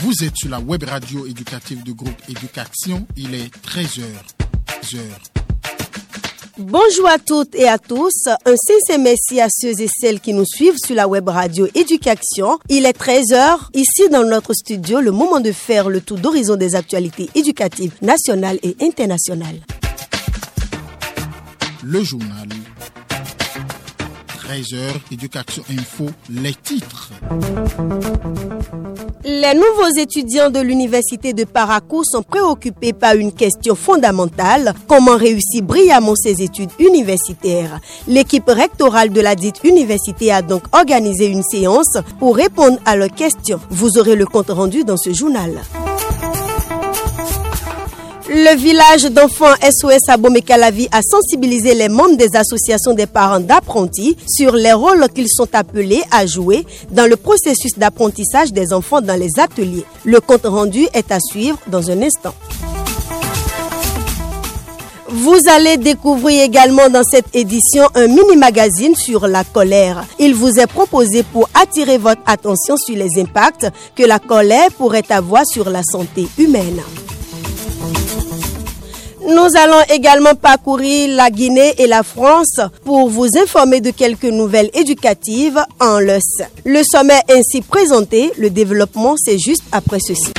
Vous êtes sur la web radio éducative du groupe Éducation. Il est 13h. Bonjour à toutes et à tous. Un sincère merci à ceux et celles qui nous suivent sur la web radio Éducation. Il est 13h. Ici dans notre studio, le moment de faire le tour d'horizon des actualités éducatives nationales et internationales. Le journal. 13h, Éducation Info, les titres. Les nouveaux étudiants de l'université de Parakou sont préoccupés par une question fondamentale: comment réussir brillamment ses études universitaires. L'équipe rectorale de la dite université a donc organisé une séance pour répondre à leurs questions. Vous aurez le compte rendu dans ce journal. Le village d'enfants SOS Abomey-Calavi a sensibilisé les membres des associations des parents d'apprentis sur les rôles qu'ils sont appelés à jouer dans le processus d'apprentissage des enfants dans les ateliers. Le compte rendu est à suivre dans un instant. Vous allez découvrir également dans cette édition un mini-magazine sur la colère. Il vous est proposé pour attirer votre attention sur les impacts que la colère pourrait avoir sur la santé humaine. Nous allons également parcourir la Guinée et la France pour vous informer de quelques nouvelles éducatives en le sein. Le sommet ainsi présenté, le développement, c'est juste après ceci.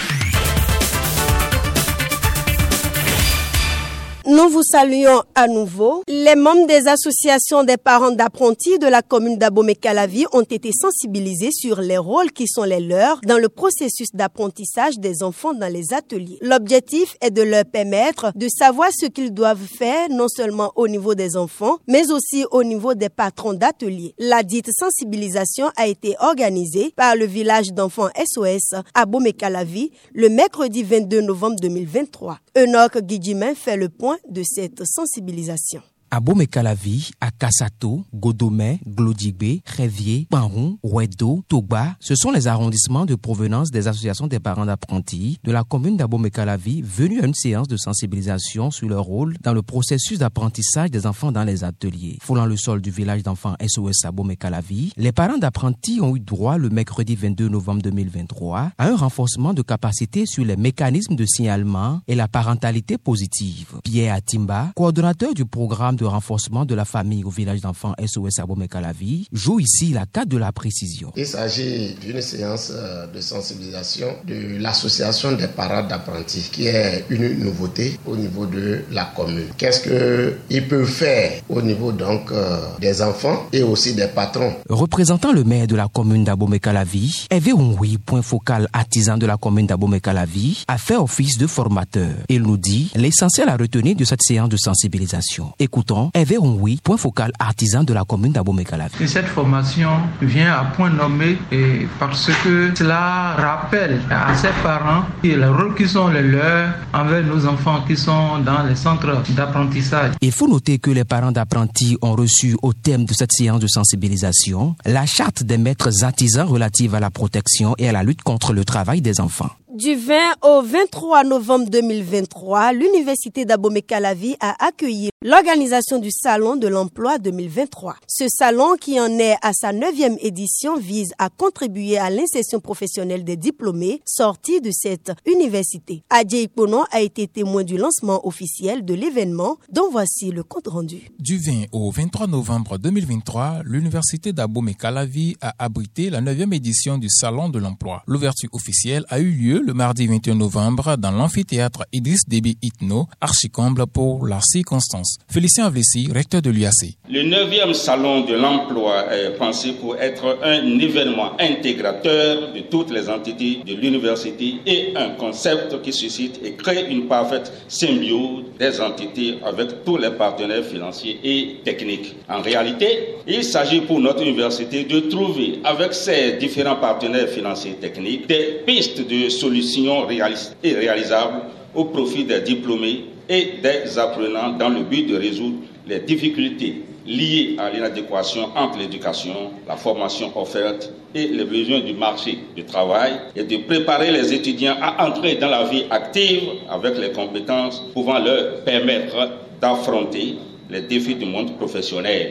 Nous vous saluons à nouveau. Les membres des associations des parents d'apprentis de la commune d'Abomey-Calavi ont été sensibilisés sur les rôles qui sont les leurs dans le processus d'apprentissage des enfants dans les ateliers. L'objectif est de leur permettre de savoir ce qu'ils doivent faire, non seulement au niveau des enfants, mais aussi au niveau des patrons d'ateliers. La dite sensibilisation a été organisée par le village d'enfants SOS à Abomey-Calavi le mercredi 22 novembre 2023. Enoch Guidjimin fait le point de cette sensibilisation. Abomey-Calavi, Akasato, Godomé, Glodigbe, Révier, Panron, Ouedo, Togba, ce sont les arrondissements de provenance des associations des parents d'apprentis de la commune d'Abomey-Calavi venus à une séance de sensibilisation sur leur rôle dans le processus d'apprentissage des enfants dans les ateliers. Foulant le sol du village d'enfants SOS Abomey-Calavi, les parents d'apprentis ont eu droit le mercredi 22 novembre 2023 à un renforcement de capacité sur les mécanismes de signalement et la parentalité positive. Pierre Atimba, coordonnateur du programme de renforcement de la famille au village d'enfants SOS Abomey-Calavi, joue ici la carte de la précision. Il s'agit d'une séance de sensibilisation de l'association des parents d'apprentis, qui est une nouveauté au niveau de la commune. Qu'est-ce qu'ils peuvent faire au niveau donc des enfants et aussi des patrons? Représentant le maire de la commune d'Abomey-Calavi, Hervé Onwi, point focal artisan de la commune d'Abomey-Calavi, a fait office de formateur. Il nous dit l'essentiel à retenir de cette séance de sensibilisation. Écoutons Hervé Onwi, point focal artisan de la commune d'Abomey-Calavi. Cette formation vient à point nommé parce que cela rappelle à ces parents les rôles qui sont les leurs envers nos enfants qui sont dans les centres d'apprentissage. Il faut noter que les parents d'apprentis ont reçu au thème de cette séance de sensibilisation la charte des maîtres artisans relative à la protection et à la lutte contre le travail des enfants. Du 20 au 23 novembre 2023, l'université d'Abomey-Calavi a accueilli l'organisation du Salon de l'Emploi 2023. Ce salon, qui en est à sa 9e édition, vise à contribuer à l'insertion professionnelle des diplômés sortis de cette université. Adje Ikponon a été témoin du lancement officiel de l'événement, dont voici le compte rendu. Du 20 au 23 novembre 2023, l'université d'Abomey-Calavi a abrité la 9e édition du Salon de l'Emploi. L'ouverture officielle a eu lieu le mardi 21 novembre dans l'amphithéâtre Idriss Déby Itno, archicomble pour la circonstance. Félicien Avlessi, recteur de l'UAC. Le 9e salon de l'emploi est pensé pour être un événement intégrateur de toutes les entités de l'université et un concept qui suscite et crée une parfaite symbiose des entités avec tous les partenaires financiers et techniques. En réalité, il s'agit pour notre université de trouver avec ses différents partenaires financiers et techniques des pistes de solutions réalistes et réalisables au profit des diplômés et des apprenants dans le but de résoudre les difficultés liées à l'inadéquation entre l'éducation, la formation offerte et les besoins du marché du travail et de préparer les étudiants à entrer dans la vie active avec les compétences pouvant leur permettre d'affronter les défis du monde professionnel.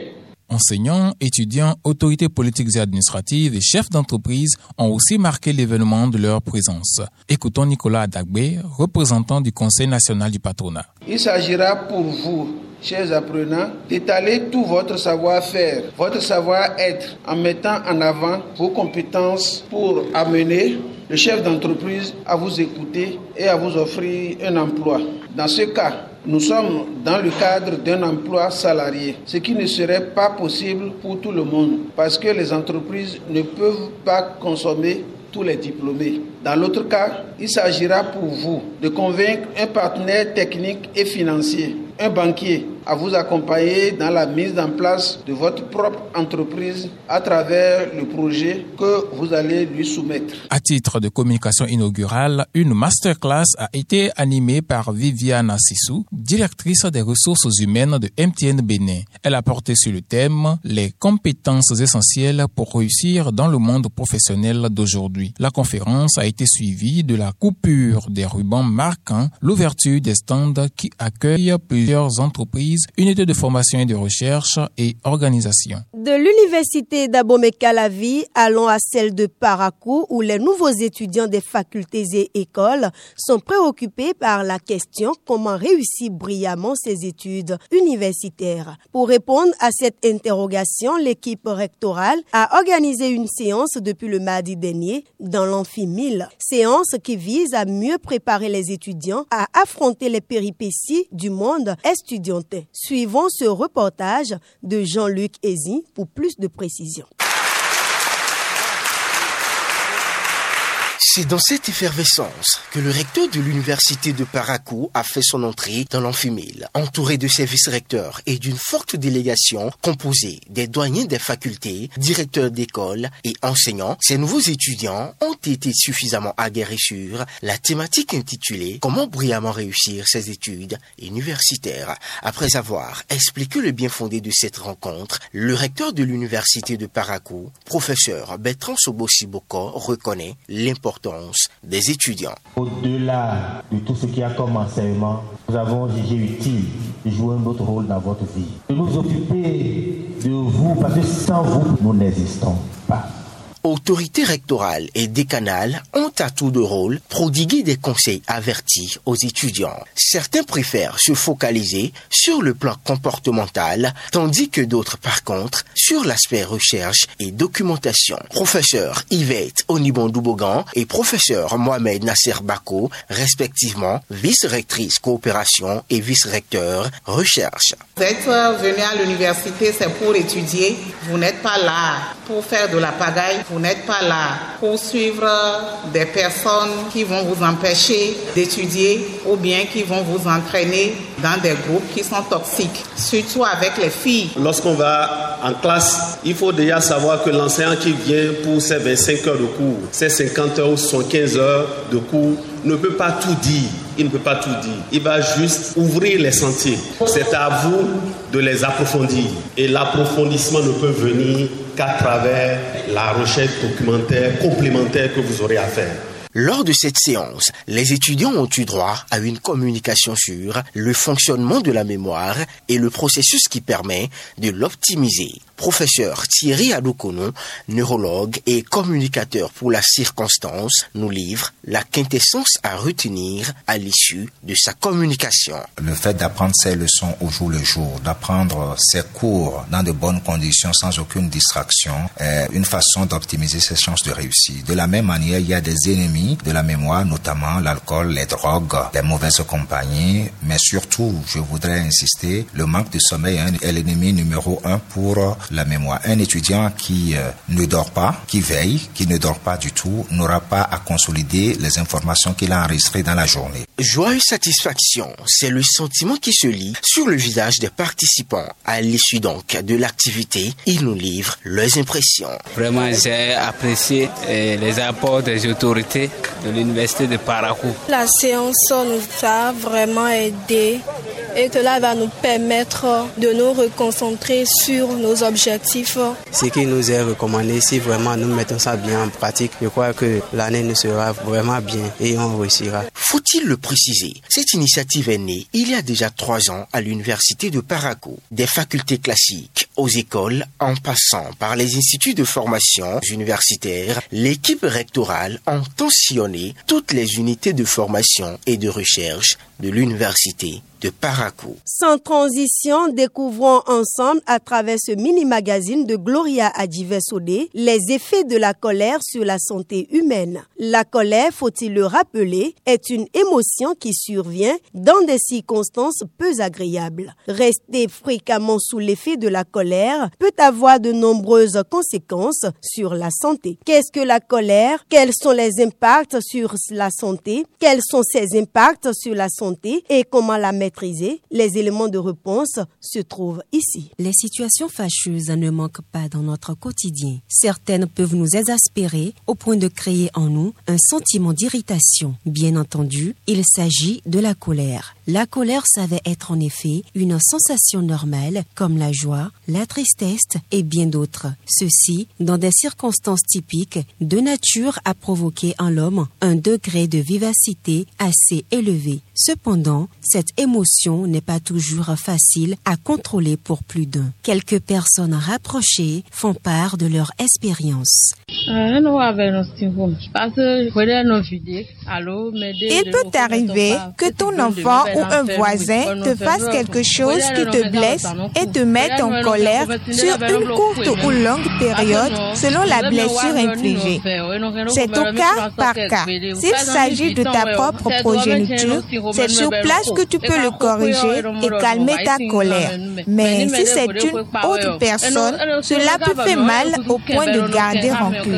Enseignants, étudiants, autorités politiques et administratives et chefs d'entreprise ont aussi marqué l'événement de leur présence. Écoutons Nicolas Adagbe, représentant du Conseil national du patronat. Il s'agira pour vous, chers apprenants, d'étaler tout votre savoir-faire, votre savoir-être en mettant en avant vos compétences pour amener le chef d'entreprise à vous écouter et à vous offrir un emploi. Dans ce cas, nous sommes dans le cadre d'un emploi salarié, ce qui ne serait pas possible pour tout le monde parce que les entreprises ne peuvent pas consommer tous les diplômés. Dans l'autre cas, il s'agira pour vous de convaincre un partenaire technique et financier, un banquier, à vous accompagner dans la mise en place de votre propre entreprise à travers le projet que vous allez lui soumettre. À titre de communication inaugurale, une masterclass a été animée par Viviane Sissou, directrice des ressources humaines de MTN Bénin. Elle a porté sur le thème « Les compétences essentielles pour réussir dans le monde professionnel d'aujourd'hui ». La conférence a été suivie de la coupure des rubans marquant l'ouverture des stands qui accueillent plusieurs entreprises, unités de formation et de recherche et organisations. De l'université d'Abomey-Calavi, allons à celle de Parakou où les nouveaux étudiants des facultés et écoles sont préoccupés par la question comment réussir brillamment ses études universitaires. Pour répondre à cette interrogation, l'équipe rectorale a organisé une séance depuis le mardi dernier dans l'amphi 1000. Séance qui vise à mieux préparer les étudiants à affronter les péripéties du monde estudiantin. Suivons ce reportage de Jean-Luc Ezi pour plus de précision. C'est dans cette effervescence que le recteur de l'université de Parakou a fait son entrée dans l'amphi 1000. Entouré de ses vice-recteurs et d'une forte délégation composée des doyens des facultés, directeurs d'école et enseignants, ces nouveaux étudiants ont été suffisamment aguerris sur la thématique intitulée « Comment brillamment réussir ses études universitaires ». Après avoir expliqué le bien fondé de cette rencontre, le recteur de l'université de Parakou, professeur Bertrand Sobosiboko, reconnaît l'importance des étudiants. Au-delà de tout ce qui a comme enseignement, nous avons jugé utile de jouer notre rôle dans votre vie, de nous occuper de vous, parce que sans vous, nous n'existons pas. Autorités rectorales et décanales ont à tour de rôle prodigué des conseils avertis aux étudiants. Certains préfèrent se focaliser sur le plan comportemental, tandis que d'autres, par contre, sur l'aspect recherche et documentation. Professeur Yvette Onibondoubogan et professeur Mohamed Nasser Bako, respectivement vice-rectrice coopération et vice-recteur recherche. Vous êtes venu à l'université, c'est pour étudier. Vous n'êtes pas là pour faire de la pagaille. Vous n'êtes pas là pour suivre des personnes qui vont vous empêcher d'étudier ou bien qui vont vous entraîner dans des groupes qui sont toxiques, surtout avec les filles. Lorsqu'on va en classe, il faut déjà savoir que l'enseignant qui vient pour ses 25 heures de cours, ses 50 heures ou 75 heures de cours, ne peut pas tout dire. Il ne peut pas tout dire. Il va juste ouvrir les sentiers. C'est à vous de les approfondir. Et l'approfondissement ne peut venir qu'à travers la recherche documentaire complémentaire que vous aurez à faire. Lors de cette séance, les étudiants ont eu droit à une communication sur le fonctionnement de la mémoire et le processus qui permet de l'optimiser. Professeur Thierry Adoukono, neurologue et communicateur pour la circonstance, nous livre la quintessence à retenir à l'issue de sa communication. Le fait d'apprendre ses leçons au jour le jour, d'apprendre ses cours dans de bonnes conditions sans aucune distraction, est une façon d'optimiser ses chances de réussite. De la même manière, il y a des ennemis de la mémoire, notamment l'alcool, les drogues, les mauvaises compagnies, mais surtout, je voudrais insister, le manque de sommeil est l'ennemi numéro 1 pour la mémoire. Un étudiant qui ne dort pas, qui veille, qui ne dort pas du tout, n'aura pas à consolider les informations qu'il a enregistrées dans la journée. Joie et satisfaction, c'est le sentiment qui se lit sur le visage des participants. À l'issue donc de l'activité, ils nous livrent leurs impressions. Vraiment, j'ai apprécié les apports des autorités de l'université de Parakou. La séance nous a vraiment aidé et cela va nous permettre de nous reconcentrer sur nos objectifs. Ce qui nous est recommandé, si vraiment nous mettons ça bien en pratique, je crois que l'année nous sera vraiment bien et on réussira. Faut-il le préciser, cette initiative est née il y a déjà 3 ans à l'université de Parakou. Des facultés classiques aux écoles, en passant par les instituts de formation universitaires, l'équipe rectorale entend sillonner toutes les unités de formation et de recherche de l'université de Parakou. Sans transition, découvrons ensemble à travers ce mini-magazine de Gloria Adjive-Sodé les effets de la colère sur la santé humaine. La colère, faut-il le rappeler, est une émotion qui survient dans des circonstances peu agréables. Rester fréquemment sous l'effet de la colère peut avoir de nombreuses conséquences sur la santé. Qu'est-ce que la colère? Quels sont les impacts sur la santé? Quels sont ses impacts sur la santé et comment la maîtriser? Les éléments de réponse se trouvent ici. Les situations fâcheuses ne manquent pas dans notre quotidien. Certaines peuvent nous exaspérer au point de créer en nous un sentiment d'irritation. Bien entendu, il s'agit de la colère. La colère s'avère être en effet une sensation normale comme la joie, la tristesse et bien d'autres. Ceci dans des circonstances typiques de nature à provoquer en l'homme un degré de vivacité assez élevé. Cependant, cette émotion n'est pas toujours facile à contrôler pour plus d'un. Quelques personnes rapprochées font part de leur expérience. Il peut arriver que ton enfant ou un voisin te fasse quelque chose qui te blesse et te mette en colère sur une courte ou longue période selon la blessure infligée. C'est au cas par cas. S'il s'agit de ta propre progéniture, c'est sur place que tu peux le corriger et calmer ta colère. Mais si c'est une autre personne, cela peut faire mal au point de garder rancune.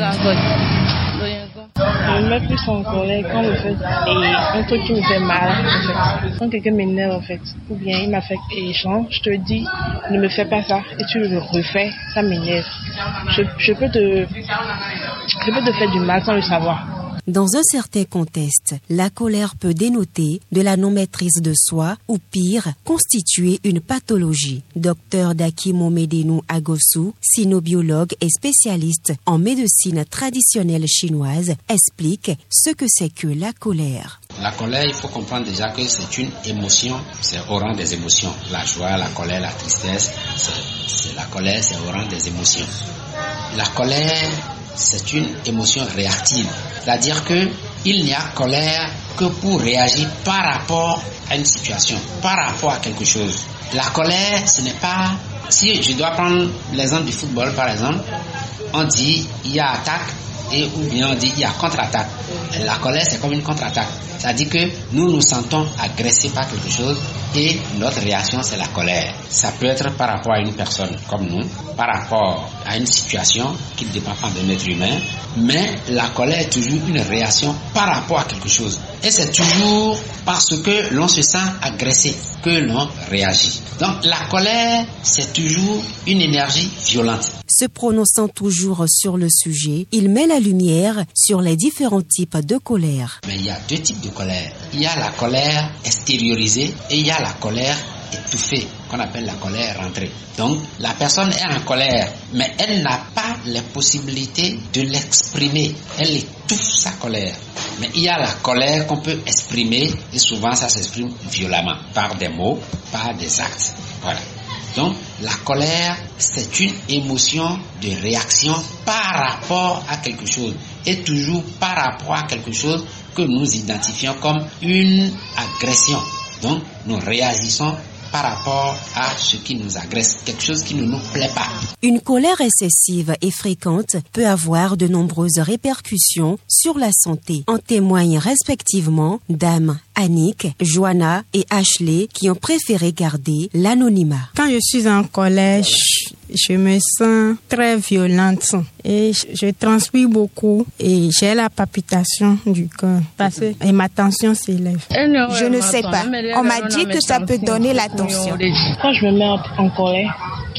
Je me mets plus en colère quand le fait un truc qui me fait mal, en fait. Quand quelqu'un m'énerve, en fait, ou bien il m'a fait échange, je te dis, ne me fais pas ça, et tu le refais, ça m'énerve. Je peux te faire du mal sans le savoir. Dans un certain contexte, la colère peut dénoter de la non-maîtrise de soi ou pire, constituer une pathologie. Dr Daki Momedenu Agosu, sinobiologue et spécialiste en médecine traditionnelle chinoise, explique ce que c'est que la colère. La colère, il faut comprendre déjà que c'est une émotion, c'est au rang des émotions. La joie, la colère, la tristesse, c'est la colère, c'est au rang des émotions. La colère, c'est une émotion réactive. C'est-à-dire que il n'y a colère que pour réagir par rapport à une situation, par rapport à quelque chose. La colère, ce n'est pas... Si je dois prendre l'exemple du football, par exemple, on dit il y a attaque et ou bien on dit il y a contre-attaque. La colère, c'est comme une contre-attaque. C'est-à-dire que nous nous sentons agressés par quelque chose et notre réaction, c'est la colère. Ça peut être par rapport à une personne comme nous, par rapport à une situation qui ne dépend pas de l'être humain, mais la colère est toujours une réaction par rapport à quelque chose. Et c'est toujours parce que l'on se sent agressé que l'on réagit. Donc la colère, c'est toujours une énergie violente. Se prononçant toujours sur le sujet, il met la lumière sur les différents types de colère. Mais il y a 2 types de colère. Il y a la colère extériorisée et il y a la colère étouffée, qu'on appelle la colère rentrée. Donc, la personne est en colère, mais elle n'a pas les possibilités de l'exprimer. Elle étouffe sa colère. Mais il y a la colère qu'on peut exprimer, et souvent ça s'exprime violemment, par des mots, par des actes. Voilà. Donc, la colère, c'est une émotion de réaction par rapport à quelque chose, et toujours par rapport à quelque chose que nous identifions comme une agression. Donc, nous réagissons par rapport à ce qui nous agresse, quelque chose qui ne nous plaît pas. Une colère excessive et fréquente peut avoir de nombreuses répercussions sur la santé. En témoignent respectivement Dame, Annick, Joanna et Ashley qui ont préféré garder l'anonymat. Quand je suis en colère, je me sens très violente et je transpire beaucoup et j'ai la palpitation du cœur et ma tension s'élève. Je ne sais pas. On m'a dit que ça peut donner la tension. Quand je me mets en colère,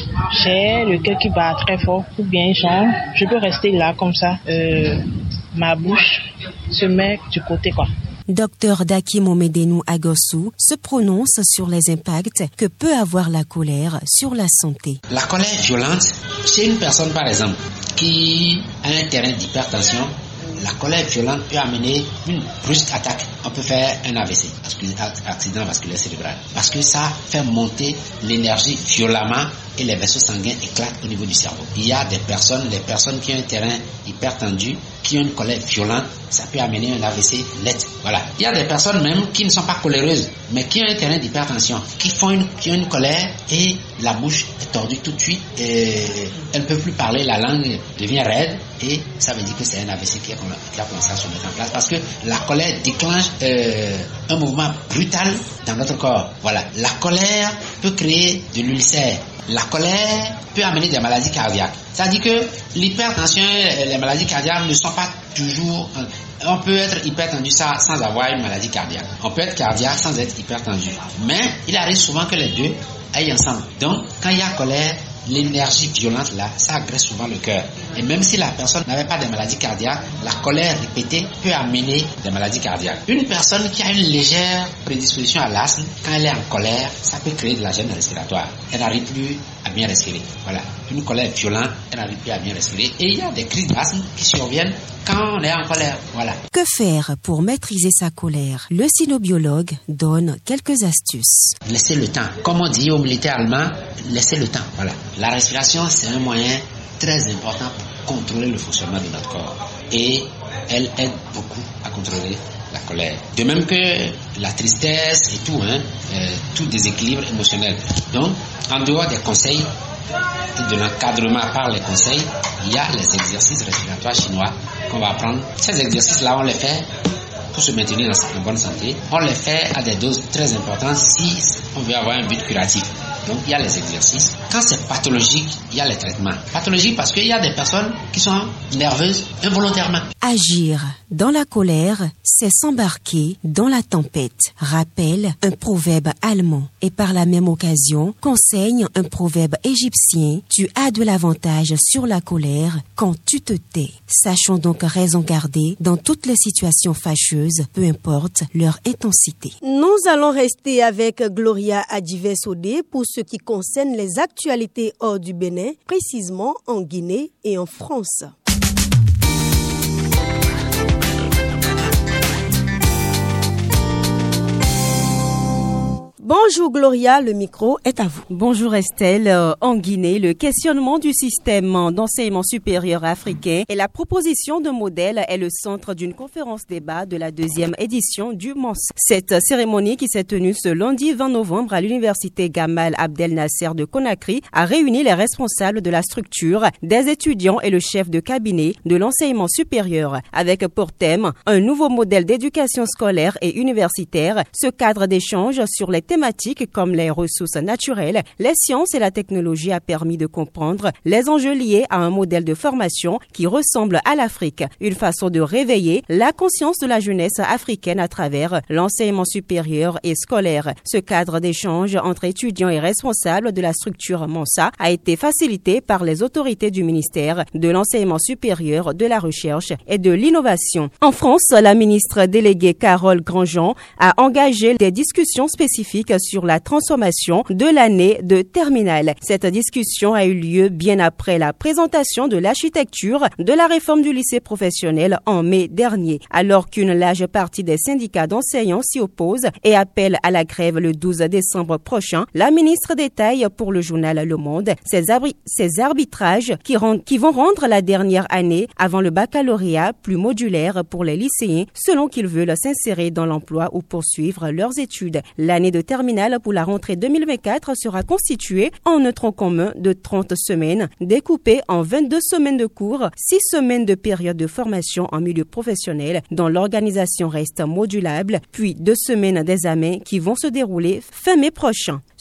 j'ai le cœur qui bat très fort ou bien genre, je peux rester là comme ça. Ma bouche se met du côté quoi. Dr Daki Momedenu Agossou se prononce sur les impacts que peut avoir la colère sur la santé. La colère violente, chez une personne par exemple qui a un terrain d'hypertension, la colère violente peut amener une brusque attaque. On peut faire un AVC, accident vasculaire cérébral, parce que ça fait monter l'énergie violemment et les vaisseaux sanguins éclatent au niveau du cerveau. Il y a les personnes qui ont un terrain hypertendu, qui ont une colère violente, ça peut amener un AVC net. Voilà. Il y a des personnes même qui ne sont pas coléreuses, mais qui ont un terrain d'hypertension, qui ont une colère et la bouche est tordue tout de suite, et elle ne peut plus parler, la langue devient raide, et ça veut dire que c'est un AVC qui a commencé à se mettre en place, parce que la colère déclenche un mouvement brutal dans notre corps. Voilà. La colère peut créer de l'ulcère. La colère peut amener des maladies cardiaques. C'est-à-dire que l'hypertension et les maladies cardiaques ne sont pas toujours... On peut être hypertendu sans avoir une maladie cardiaque. On peut être cardiaque sans être hypertendu. Mais il arrive souvent que les deux aillent ensemble. Donc, quand il y a colère, l'énergie violente là, ça agresse souvent le cœur. Et même si la personne n'avait pas de maladie cardiaque, la colère répétée peut amener des maladies cardiaques. Une personne qui a une légère prédisposition à l'asthme, quand elle est en colère, ça peut créer de la gêne respiratoire. Elle n'arrive plus à bien respirer. Voilà. Une colère violente, elle n'arrive plus à bien respirer. Et il y a des crises d'asthme qui surviennent quand on est en colère. Voilà. Que faire pour maîtriser sa colère? Le cynobiologue donne quelques astuces. Laissez le temps. Comme on dit aux militaires allemands, laissez le temps. Voilà. La respiration, c'est un moyen très important pour contrôler le fonctionnement de notre corps. Et elle aide beaucoup à contrôler la colère. De même que la tristesse et tout déséquilibre émotionnel. Donc, en dehors des conseils, de l'encadrement par les conseils, il y a les exercices respiratoires chinois qu'on va apprendre. Ces exercices-là, on les fait pour se maintenir en bonne santé. On les fait à des doses très importantes si on veut avoir un but curatif. Donc, il y a les exercices. Quand c'est pathologique, il y a les traitements. Pathologique parce qu'il y a des personnes qui sont nerveuses involontairement. Agir dans la colère, c'est s'embarquer dans la tempête, rappelle un proverbe allemand. Et par la même occasion, qu'enseigne un proverbe égyptien, tu as de l'avantage sur la colère quand tu te tais. Sachons donc raison garder dans toutes les situations fâcheuses, peu importe leur intensité. Nous allons rester avec Gloria Adjivé-Sodé pour ce qui concerne les actualités hors du Bénin, précisément en Guinée et en France. Bonjour Gloria, le micro est à vous. Bonjour Estelle. En Guinée, le questionnement du système d'enseignement supérieur africain et la proposition de modèle est le centre d'une conférence débat de la 2e édition du MONS. Cette cérémonie qui s'est tenue ce lundi 20 novembre à l'université Gamal Abdel Nasser de Conakry a réuni les responsables de la structure, des étudiants et le chef de cabinet de l'enseignement supérieur avec pour thème un nouveau modèle d'éducation scolaire et universitaire. Ce cadre d'échange sur les thématiques comme les ressources naturelles, les sciences et la technologie a permis de comprendre les enjeux liés à un modèle de formation qui ressemble à l'Afrique. Une façon de réveiller la conscience de la jeunesse africaine à travers l'enseignement supérieur et scolaire. Ce cadre d'échange entre étudiants et responsables de la structure MONSA a été facilité par les autorités du ministère de l'enseignement supérieur, de la recherche et de l'innovation. En France, la ministre déléguée Carole Grandjean a engagé des discussions spécifiques sur la transformation de l'année de terminale. Cette discussion a eu lieu bien après la présentation de l'architecture de la réforme du lycée professionnel en mai dernier. Alors qu'une large partie des syndicats d'enseignants s'y opposent et appellent à la grève le 12 décembre prochain, la ministre détaille pour le journal Le Monde ces arbitrages qui vont rendre la dernière année avant le baccalauréat plus modulaire pour les lycéens selon qu'ils veulent s'insérer dans l'emploi ou poursuivre leurs études. L'année de terminale pour la rentrée 2024 sera constituée en un tronc commun de 30 semaines, découpé en 22 semaines de cours, 6 semaines de période de formation en milieu professionnel, dont l'organisation reste modulable, puis 2 semaines d'examens qui vont se dérouler fin mai prochain.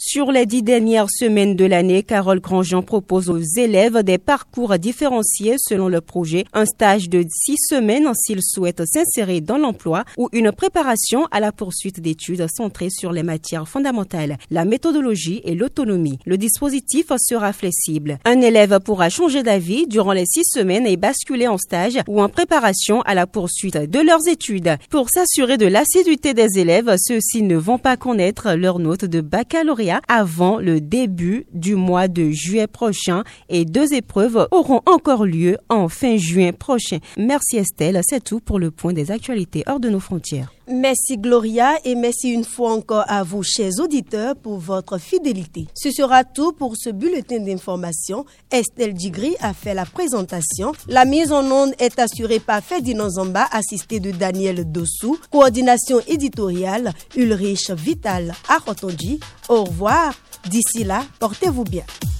Sur les 10 dernières semaines de l'année, Carole Grandjean propose aux élèves des parcours différenciés selon le projet, un stage de 6 semaines s'ils souhaitent s'insérer dans l'emploi ou une préparation à la poursuite d'études centrées sur les matières fondamentales, la méthodologie et l'autonomie. Le dispositif sera flexible. Un élève pourra changer d'avis durant les 6 semaines et basculer en stage ou en préparation à la poursuite de leurs études. Pour s'assurer de l'assiduité des élèves, ceux-ci ne vont pas connaître leurs notes de baccalauréat avant le début du mois de juillet prochain et 2 épreuves auront encore lieu en fin juin prochain. Merci Estelle, c'est tout pour le point des actualités hors de nos frontières. Merci Gloria et merci une fois encore à vous, chers auditeurs, pour votre fidélité. Ce sera tout pour ce bulletin d'information. Estelle Digri a fait la présentation. La mise en onde est assurée par Ferdinand Zamba, assisté de Daniel Dossou. Coordination éditoriale, Ulrich Vital Arotondi. Au revoir. D'ici là, portez-vous bien.